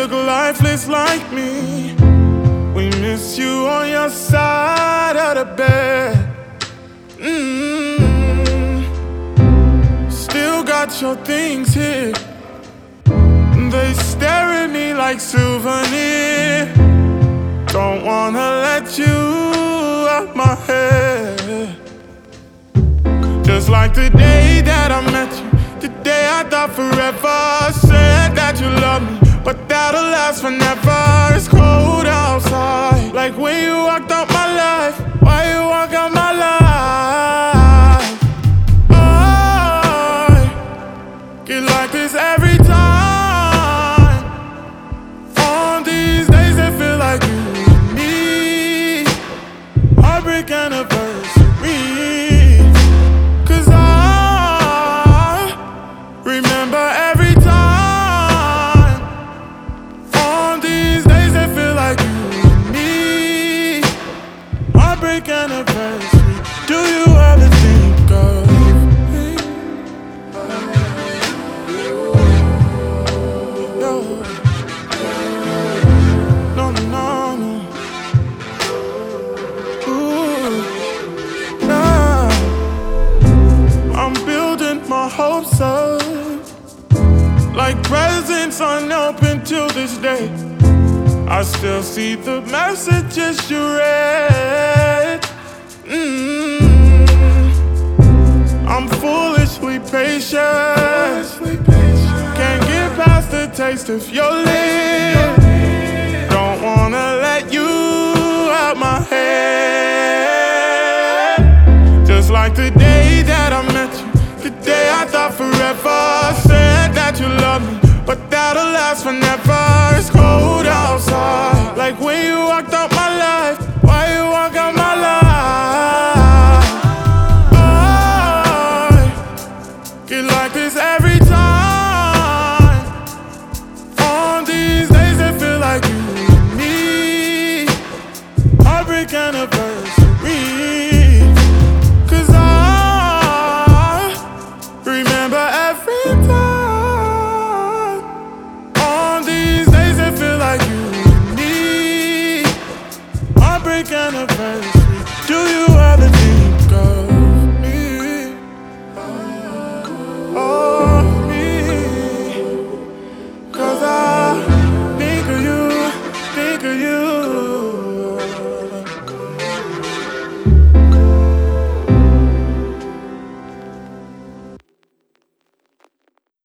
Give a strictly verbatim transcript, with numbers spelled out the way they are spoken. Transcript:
look lifeless like me. We miss you on your side of the bed. Mm-hmm. Still got your things here. They stare at me like souvenirs. Don't wanna let you out my head. Just like the day that I met you, the day I thought forever. Said that you love me, but that'll last forever. It's cold outside, like when you walked out my life. Why you walk out my life? I get like this every time. On these days that feel like you and me. Heartbreak anniversary. Cause I remember every time. On these days that feel like you and me. Heartbreak anniversary. Do you ever think of me? No. No, no, no, no. Ooh, nah. I'm building my hopes up, like presents unopened till this day. I still see the messages you read. Mm-hmm. I'm foolishly patient. Can't get past the taste of your lips. Don't wanna let you out my head. Just like the day that I met you, the day I thought forever. Said that you love me, but that'll last forever. It's cold outside, like when you walked out my life. Why you walk out my life? I get like this every